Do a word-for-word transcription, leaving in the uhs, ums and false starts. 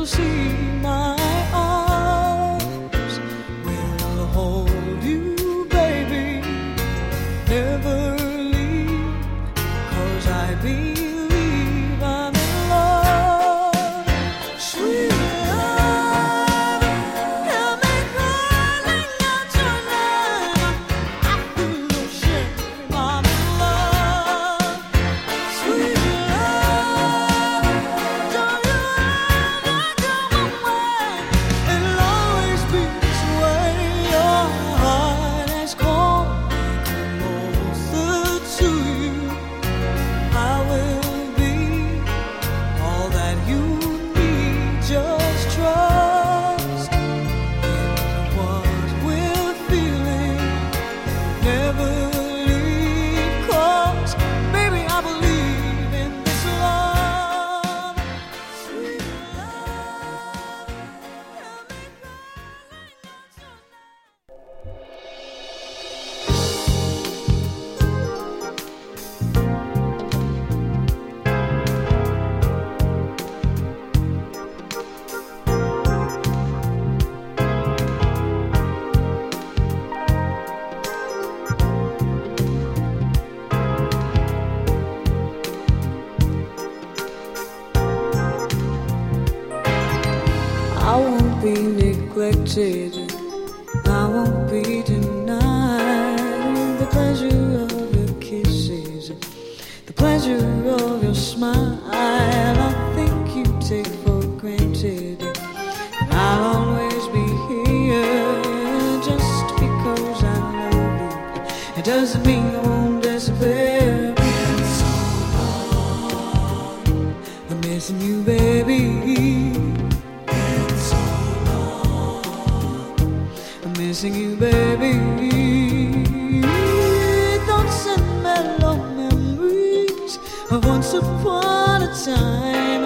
you'll see my arms will hold you, baby. Never leave, 'cause I believe I'm in love. Sweet love, help me crawling out tonight. I feel no shame, I'm in love. Sweet love, don't you ever come away. It'll always be this way. Your heart has called me closer to you. I will be all that you need. Just trust in what we're feeling. Never leave, 'cause baby, I believe in this love. Sweet love, help me crawling out tonight. I won't be neglected, I won't be denied the pleasure of your kisses, the pleasure of your smile. I think you take for granted that I'll always be here just because I love you. It doesn't mean I won't disappear. Been so long, I'm missing you, baby. I'm missing you, baby. Thoughts and mellow memories of once upon a time.